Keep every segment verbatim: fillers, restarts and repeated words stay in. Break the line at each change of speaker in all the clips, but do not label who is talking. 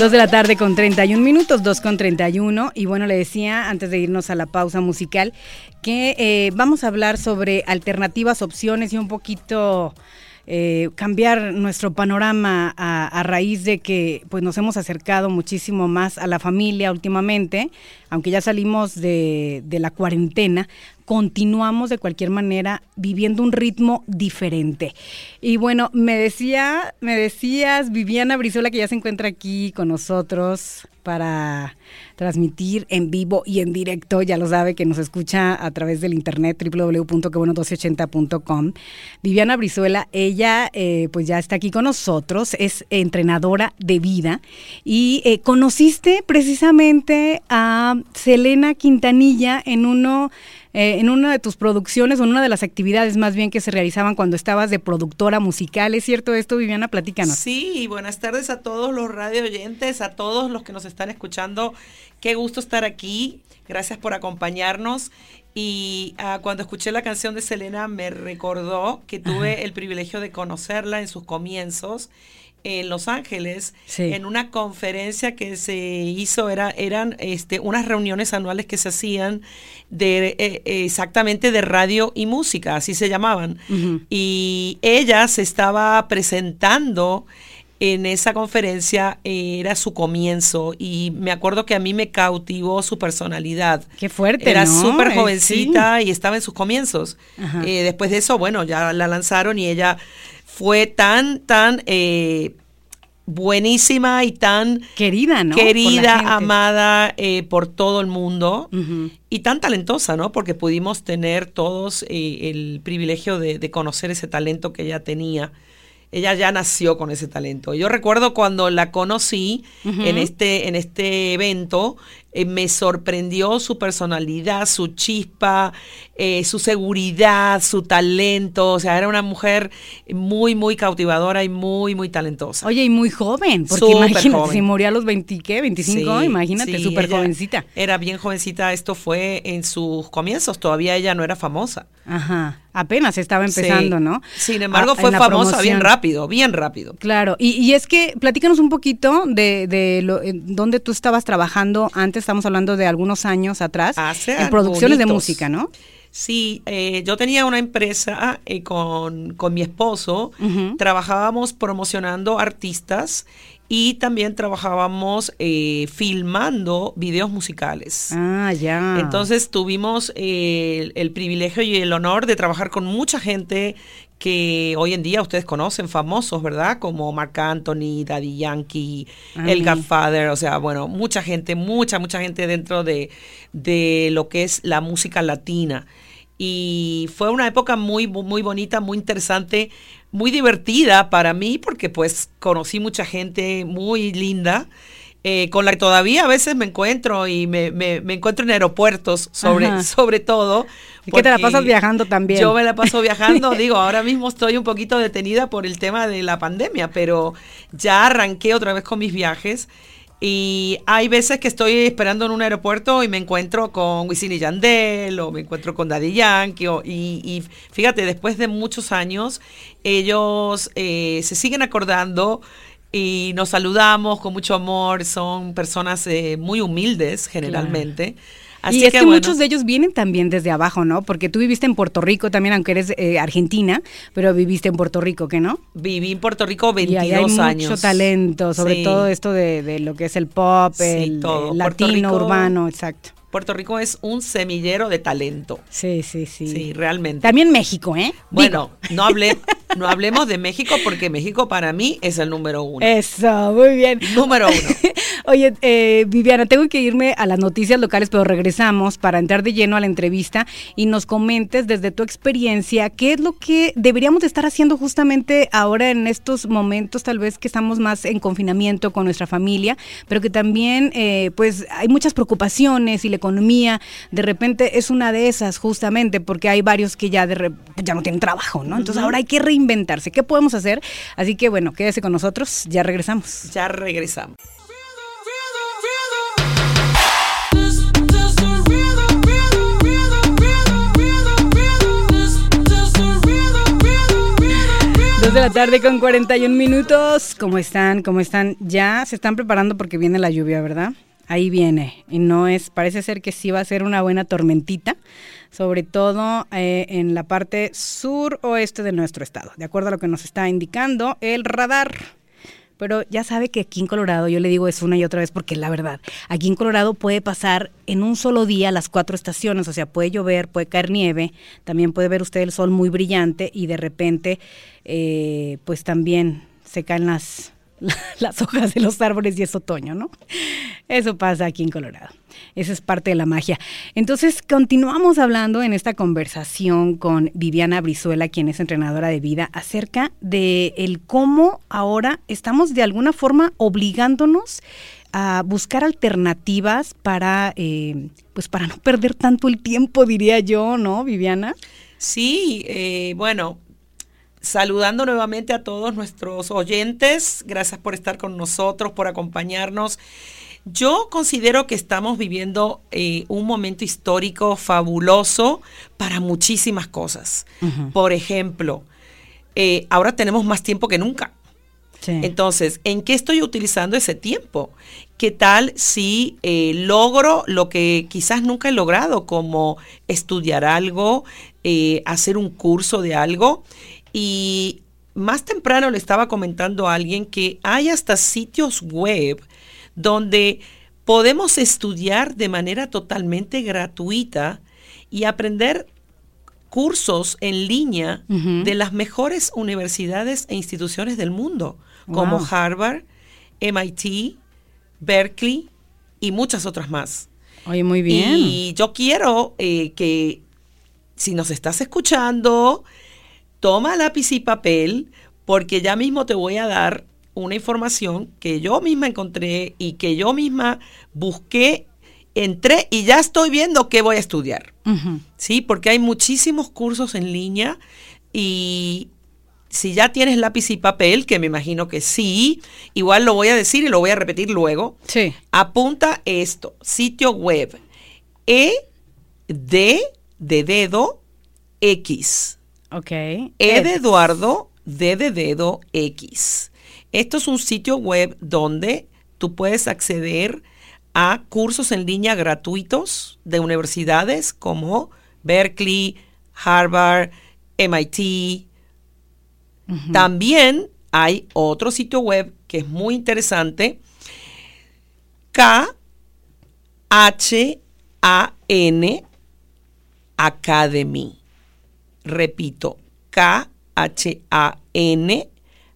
Dos de la tarde con treinta y un minutos, dos con treinta y uno. Y bueno, le decía antes de irnos a la pausa musical que eh, vamos a hablar sobre alternativas, opciones y un poquito eh, cambiar nuestro panorama a, a raíz de que pues nos hemos acercado muchísimo más a la familia últimamente, aunque ya salimos de, de la cuarentena. Continuamos de cualquier manera viviendo un ritmo diferente. Y bueno, me decía, me decías Viviana Brizuela, que ya se encuentra aquí con nosotros para transmitir en vivo y en directo, ya lo sabe, que nos escucha a través del internet, doble u doble u doble u punto que bueno doce ochenta punto com. Viviana Brizuela, ella eh, pues ya está aquí con nosotros, es entrenadora de vida y eh, conociste precisamente a Selena Quintanilla en uno... Eh, en una de tus producciones, o en una de las actividades más bien que se realizaban cuando estabas de productora musical. ¿Es cierto esto, Viviana? Platícanos.
Sí, buenas tardes a todos los radio oyentes, a todos los que nos están escuchando. Qué gusto estar aquí. Gracias por acompañarnos. Y uh, cuando escuché la canción de Selena me recordó que tuve Ajá. el privilegio de conocerla en sus comienzos en Los Ángeles, sí. en una conferencia que se hizo, era, eran este, unas reuniones anuales que se hacían de eh, exactamente de radio y música, así se llamaban. Uh-huh. Y ella se estaba presentando en esa conferencia, eh, era su comienzo, y me acuerdo que a mí me cautivó su personalidad.
Qué fuerte,
Era
¿no?
súper jovencita
sí.
y estaba en sus comienzos. Eh, después de eso, bueno, ya la lanzaron y ella fue tan, tan eh, buenísima y tan
querida, ¿no?
Querida, amada eh, por todo el mundo
uh-huh.
y tan talentosa, ¿no? Porque pudimos tener todos eh, el privilegio de, de conocer ese talento que ella tenía. Ella ya nació con ese talento. Yo recuerdo cuando la conocí uh-huh. en este en este evento, eh, me sorprendió su personalidad, su chispa, eh, su seguridad, su talento. O sea, era una mujer muy, muy cautivadora y muy, muy talentosa.
Oye, y muy joven, porque
Súper
imagínate,
joven.
si murió a los veinte, ¿qué? veinticinco,
Sí,
imagínate,
sí,
súper jovencita.
Era bien jovencita, esto fue en sus comienzos, todavía ella no era famosa.
Ajá, apenas estaba empezando,
sí.
¿no?
Sin embargo,
a,
fue famosa
promoción.
bien rápido, bien rápido.
Claro, y, y es que platícanos un poquito de, de lo, dónde tú estabas trabajando antes, estamos hablando de algunos años atrás,
Hace
en producciones
bonitos.
de música, ¿no?
Sí, eh, yo tenía una empresa eh, con, con mi esposo,
uh-huh.
trabajábamos promocionando artistas y también trabajábamos eh, filmando videos musicales.
Ah, ya.
Entonces tuvimos eh, el, el privilegio y el honor de trabajar con mucha gente que hoy en día ustedes conocen, famosos, ¿verdad? Como Marc Anthony, Daddy Yankee, Ay. el Godfather, o sea, bueno, mucha gente, mucha, mucha gente dentro de, de lo que es la música latina. Y fue una época muy, muy bonita, muy interesante, muy divertida para mí, porque pues conocí mucha gente muy linda, eh, con la que todavía a veces me encuentro y me, me, me encuentro en aeropuertos, sobre, sobre todo.
¿Y qué te la pasas viajando también?
Yo me la paso viajando, digo, ahora mismo estoy un poquito detenida por el tema de la pandemia, pero ya arranqué otra vez con mis viajes. Y hay veces que estoy esperando en un aeropuerto y me encuentro con Wisin y Yandel, o me encuentro con Daddy Yankee, o, y, y fíjate, después de muchos años, ellos eh, se siguen acordando y nos saludamos con mucho amor. Son personas eh, muy humildes generalmente. Claro. Así
y es
que,
que
bueno,
muchos de ellos vienen también desde abajo, ¿no? Porque tú viviste en Puerto Rico también, aunque eres eh, argentina, pero viviste en Puerto Rico, ¿qué no?
Viví en Puerto Rico veintidós
y ahí hay mucho
años.
Mucho talento, sobre sí. todo esto de, de lo que es el pop, sí, el, el latino, Rico, urbano, exacto.
Puerto Rico es un semillero de talento.
Sí, sí, sí.
Sí, realmente.
También México, ¿eh?
Bueno, no hable, no hablemos de México, porque México para mí es el número uno.
Eso, muy bien.
Número uno.
Oye, eh, Viviana, tengo que irme a las noticias locales, pero regresamos para entrar de lleno a la entrevista y nos comentes desde tu experiencia qué es lo que deberíamos de estar haciendo justamente ahora en estos momentos, tal vez que estamos más en confinamiento con nuestra familia, pero que también eh, pues hay muchas preocupaciones y la economía de repente es una de esas justamente porque hay varios que ya, de re, ya no tienen trabajo, ¿no? Entonces uh-huh. ahora hay que reinventarse. ¿Qué podemos hacer? Así que bueno, quédese con nosotros, ya regresamos.
Ya regresamos.
dos Dos de la tarde con cuarenta y un minutos. ¿Cómo están? ¿Cómo están? Ya se están preparando porque viene la lluvia, ¿verdad? Ahí viene. Y no es, parece ser que sí va a ser una buena tormentita, sobre todo eh, en la parte suroeste de nuestro estado, de acuerdo a lo que nos está indicando el radar. Pero ya sabe que aquí en Colorado, yo le digo eso una y otra vez porque es la verdad, aquí en Colorado puede pasar en un solo día las cuatro estaciones, o sea, puede llover, puede caer nieve, también puede ver usted el sol muy brillante y de repente, eh, pues también se caen las, las hojas de los árboles y es otoño, ¿no? Eso pasa aquí en Colorado. Esa es parte de la magia. Entonces, continuamos hablando en esta conversación con Viviana Brizuela, quien es entrenadora de vida, acerca de el cómo ahora estamos de alguna forma obligándonos a buscar alternativas para, eh, pues para no perder tanto el tiempo, diría yo, ¿no, Viviana?
Sí, eh, bueno, saludando nuevamente a todos nuestros oyentes. Gracias por estar con nosotros, por acompañarnos. Yo considero que estamos viviendo eh, un momento histórico fabuloso para muchísimas cosas. Uh-huh. Por ejemplo, eh, ahora tenemos más tiempo que nunca. Sí. Entonces, ¿en qué estoy utilizando ese tiempo? ¿Qué tal si eh, logro lo que quizás nunca he logrado, como estudiar algo, eh, hacer un curso de algo? Y más temprano le estaba comentando a alguien que hay hasta sitios web donde podemos estudiar de manera totalmente gratuita y aprender cursos en línea uh-huh. de las mejores universidades e instituciones del mundo, wow. como Harvard, M I T, Berkeley y muchas otras más.
Oye, muy bien.
Y yo quiero eh, que si nos estás escuchando, toma lápiz y papel, porque ya mismo te voy a dar una información que yo misma encontré y que yo misma busqué, entré y ya estoy viendo qué voy a estudiar. Uh-huh. Sí, porque hay muchísimos cursos en línea y si ya tienes lápiz y papel, que me imagino que sí, igual lo voy a decir y lo voy a repetir luego.
Sí.
Apunta esto, sitio web, E D de dedo, X.
Ok.
E de Eduardo, D de dedo, X. Esto es un sitio web donde tú puedes acceder a cursos en línea gratuitos de universidades como Berkeley, Harvard, M I T. Uh-huh. También hay otro sitio web que es muy interesante, K H A N Academy. Repito, K H A N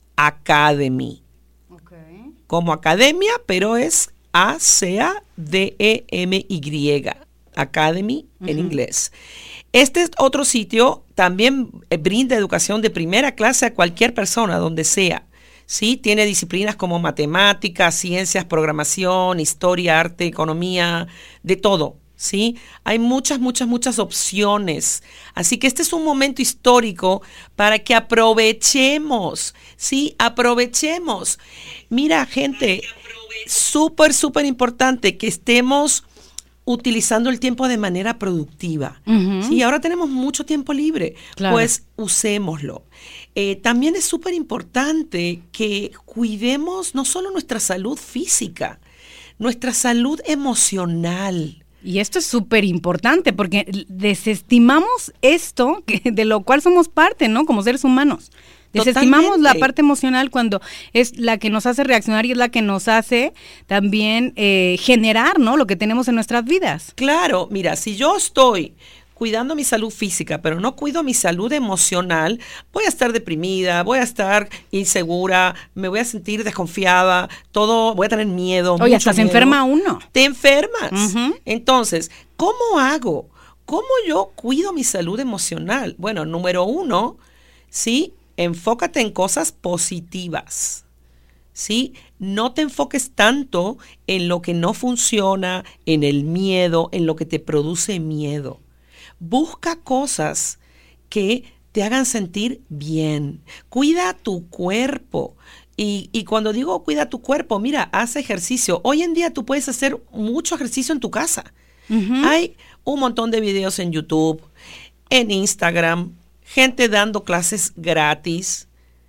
Academy. Okay. Como academia, pero es A C A D E M Y. Academy uh-huh. en inglés. Este es otro sitio, también brinda educación de primera clase a cualquier persona, donde sea. ¿Sí? Tiene disciplinas como matemáticas, ciencias, programación, historia, arte, economía, de todo. ¿Sí? Hay muchas, muchas, muchas opciones. Así que este es un momento histórico para que aprovechemos, ¿sí? Aprovechemos. Mira, gente, súper, súper importante que estemos utilizando el tiempo de manera productiva. Uh-huh. Sí, ahora tenemos mucho tiempo libre, claro. Pues usémoslo. Eh, también es súper importante que cuidemos no solo nuestra salud física, nuestra salud emocional.
Y esto es súper importante porque desestimamos esto que, de lo cual somos parte, ¿no? Como seres humanos. Desestimamos Totalmente. La parte emocional cuando es la que nos hace reaccionar y es la que nos hace también eh, generar, ¿no? Lo que tenemos en nuestras vidas.
Claro, mira, si yo estoy cuidando mi salud física, pero no cuido mi salud emocional, voy a estar deprimida, voy a estar insegura, me voy a sentir desconfiada, todo, voy a tener miedo.
Oye, hasta se enferma uno.
Te enfermas. Uh-huh. Entonces, ¿cómo hago? ¿Cómo yo cuido mi salud emocional? Bueno, número uno, sí, enfócate en cosas positivas. ¿Sí? No te enfoques tanto en lo que no funciona, en el miedo, en lo que te produce miedo. Busca cosas que te hagan sentir bien. Cuida tu cuerpo. Y, y cuando digo cuida tu cuerpo, mira, haz ejercicio. Hoy en día tú puedes hacer mucho ejercicio en tu casa. Uh-huh. Hay un montón de videos en YouTube, en Instagram, gente dando clases gratis.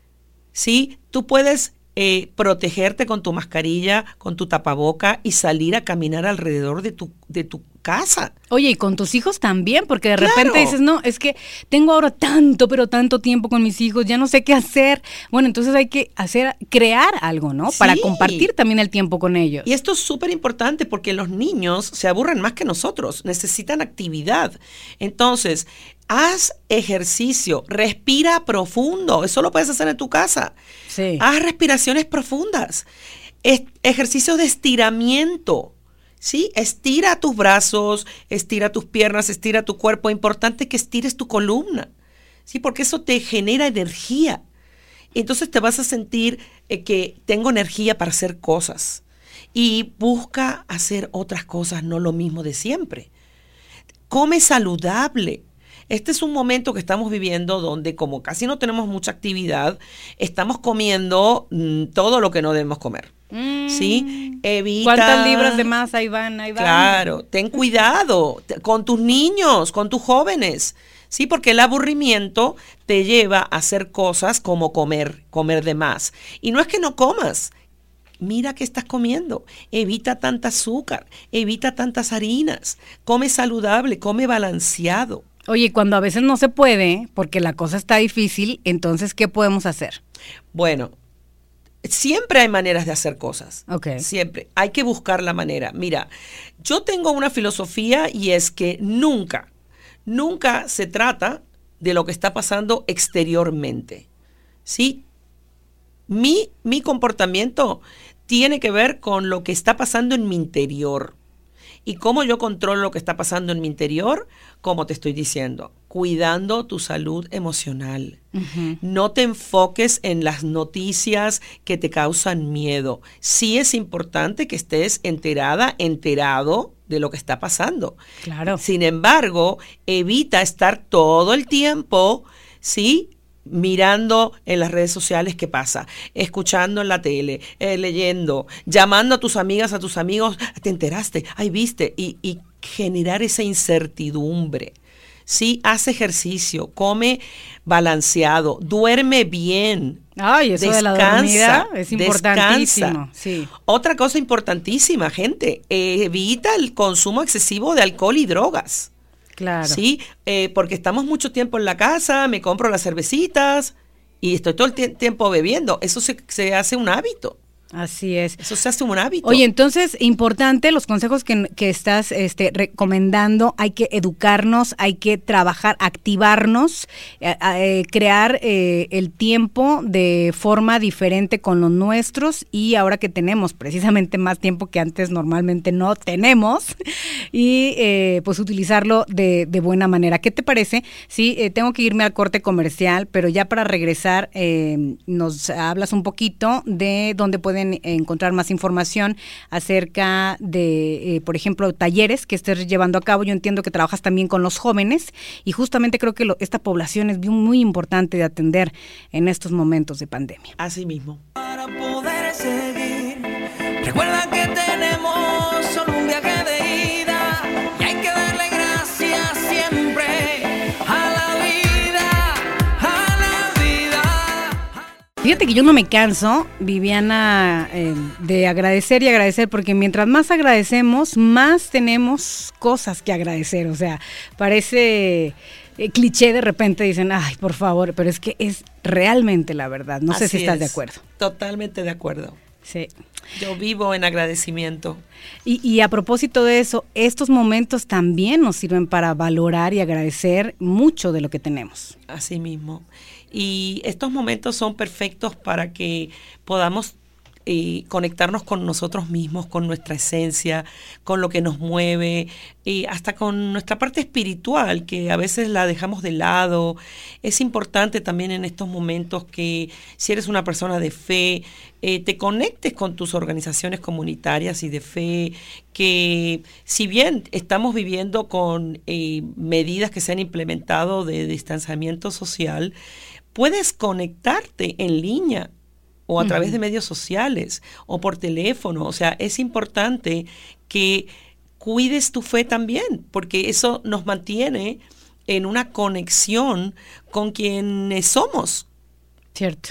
¿sí? Tú puedes eh, protegerte con tu mascarilla, con tu tapaboca y salir a caminar alrededor de tu, de tu casa.
Oye, y con tus hijos también, porque de
Claro.
repente dices, no, es que tengo ahora tanto, pero tanto tiempo con mis hijos, ya no sé qué hacer. Bueno, entonces hay que hacer, crear algo, ¿no?
Sí.
Para compartir también el tiempo con ellos.
Y esto es súper importante porque los niños se aburren más que nosotros, necesitan actividad. Entonces, haz ejercicio, respira profundo, eso lo puedes hacer en tu casa.
Sí.
Haz respiraciones profundas, es, ejercicios de estiramiento. Sí, estira tus brazos, estira tus piernas, estira tu cuerpo. Es importante que estires tu columna, sí, porque eso te genera energía. Entonces te vas a sentir eh, que tengo energía para hacer cosas. Y busca hacer otras cosas, no lo mismo de siempre. Come saludable. Este es un momento que estamos viviendo donde, como casi no tenemos mucha actividad, estamos comiendo mmm, todo lo que no debemos comer. Mm. ¿Sí? Evita.
¿Cuántas libras de más ahí van? Ahí van.
Claro, ten cuidado con tus niños, con tus jóvenes. Sí, porque el aburrimiento te lleva a hacer cosas como comer, comer de más. Y no es que no comas. Mira qué estás comiendo. Evita tanta azúcar, evita tantas harinas. Come saludable, come balanceado.
Oye, cuando a veces no se puede, porque la cosa está difícil, entonces, ¿qué podemos hacer?
Bueno, siempre hay maneras de hacer cosas.
Okay.
Siempre. Hay que buscar la manera. Mira, yo tengo una filosofía y es que nunca, nunca se trata de lo que está pasando exteriormente. ¿Sí? Mi, mi comportamiento tiene que ver con lo que está pasando en mi interior. ¿Y cómo yo controlo lo que está pasando en mi interior? Como te estoy diciendo, cuidando tu salud emocional. Uh-huh. No te enfoques en las noticias que te causan miedo. Sí es importante que estés enterada, enterado de lo que está pasando.
Claro.
Sin embargo, evita estar todo el tiempo, ¿sí?, mirando en las redes sociales qué pasa, escuchando en la tele, eh, leyendo, llamando a tus amigas, a tus amigos, te enteraste, ay, viste, y, y generar esa incertidumbre. Sí, haz ejercicio, come balanceado, duerme bien.
Ay, eso
descansa,
de la dormida es importantísimo. Sí.
Otra cosa importantísima, gente, eh, evita el consumo excesivo de alcohol y drogas.
Claro.
Sí, eh, porque estamos mucho tiempo en la casa, me compro las cervecitas y estoy todo el t- tiempo bebiendo. Eso se, se hace un hábito.
Así es.
Eso se hace un hábito.
Oye, entonces, importante los consejos que, que estás este, recomendando. Hay que educarnos, hay que trabajar, activarnos, eh, eh, crear eh, el tiempo de forma diferente con los nuestros, y ahora que tenemos precisamente más tiempo que antes normalmente no tenemos, y eh, pues utilizarlo de, de buena manera. ¿Qué te parece? Sí, eh, tengo que irme al corte comercial, pero ya para regresar eh, nos hablas un poquito de dónde pueden encontrar más información acerca de, eh, por ejemplo, talleres que estés llevando a cabo. Yo entiendo que trabajas también con los jóvenes y justamente creo que lo, esta población es muy importante de atender en estos momentos de pandemia.
Así mismo.
Para poder seguir, recuerda que tenemos solo un viaje de ida y hay que darle gracias siempre a la vida, a la vida.
Fíjate que yo no me canso, Viviana, eh, de agradecer y agradecer, porque mientras más agradecemos, más tenemos cosas que agradecer. O sea, parece eh, cliché, de repente dicen, ay, por favor, pero es que es realmente la verdad. No
Así
sé si estás
es.
de acuerdo.
Totalmente de acuerdo.
Sí.
Yo vivo en agradecimiento.
Y, y a propósito de eso, estos momentos también nos sirven para valorar y agradecer mucho de lo que tenemos.
Así mismo. Y estos momentos son perfectos para que podamos eh, conectarnos con nosotros mismos, con nuestra esencia, con lo que nos mueve, y hasta con nuestra parte espiritual, que a veces la dejamos de lado. Es importante también en estos momentos que, si eres una persona de fe, eh, te conectes con tus organizaciones comunitarias y de fe, que si bien estamos viviendo con eh, medidas que se han implementado de distanciamiento social, puedes conectarte en línea o a uh-huh. través de medios sociales o por teléfono. O sea, es importante que cuides tu fe también, porque eso nos mantiene en una conexión con quienes somos.
Cierto.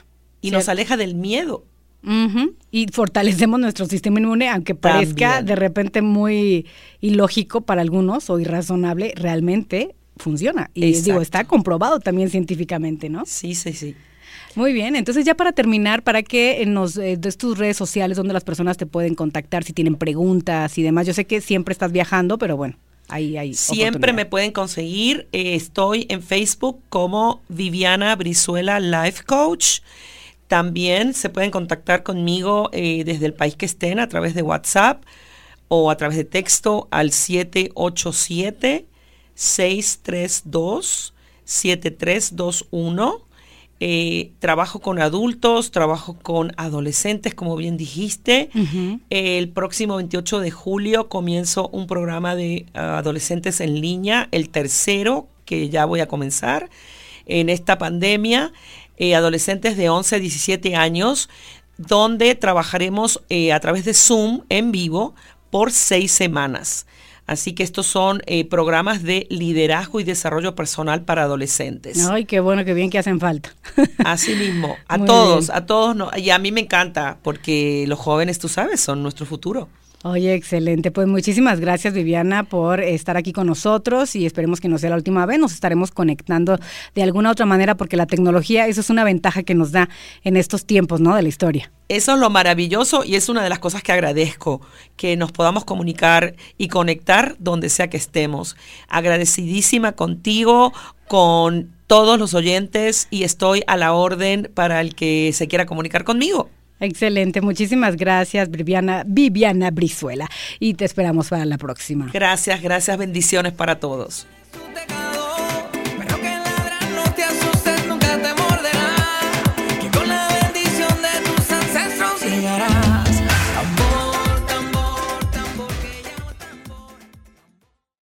y nos aleja del miedo.
Uh-huh. Y fortalecemos nuestro sistema inmune, aunque parezca
También.
de repente muy ilógico para algunos o irrazonable, realmente funciona. Y
Exacto.
digo, está comprobado también científicamente, ¿no?
Sí, sí, sí.
Muy bien, entonces ya para terminar, para que nos eh, des tus redes sociales donde las personas te pueden contactar si tienen preguntas y demás. Yo sé que siempre estás viajando, pero bueno, ahí hay
Siempre me pueden conseguir. Eh, estoy en Facebook como Viviana Brizuela Life Coach. También se pueden contactar conmigo eh, desde el país que estén a través de WhatsApp o a través de texto al siete ocho siete, seis tres dos, siete tres dos uno. Eh, trabajo con adultos, trabajo con adolescentes, como bien dijiste.
Uh-huh.
El próximo veintiocho de julio comienzo un programa de uh, adolescentes en línea, el tercero que ya voy a comenzar en esta pandemia, eh, adolescentes de once a diecisiete años, donde trabajaremos eh, a través de Zoom en vivo por seis semanas. Así que estos son eh, programas de liderazgo y desarrollo personal para adolescentes.
Ay, qué bueno, qué bien que hacen falta.
Así mismo, a
Muy
todos,
bien.
a todos, no, y a mí me encanta, porque los jóvenes, tú sabes, son nuestro futuro.
Oye, excelente. Pues muchísimas gracias, Viviana, por estar aquí con nosotros y esperemos que no sea la última vez. Nos estaremos conectando de alguna otra manera porque la tecnología, eso es una ventaja que nos da en estos tiempos, ¿no? De la historia.
Eso es lo maravilloso y es una de las cosas que agradezco, que nos podamos comunicar y conectar donde sea que estemos. Agradecidísima contigo, con todos los oyentes, y estoy a la orden para el que se quiera comunicar conmigo.
Excelente, muchísimas gracias, Viviana, Viviana Brizuela, y te esperamos para la próxima.
Gracias, gracias, bendiciones para todos.
Tú te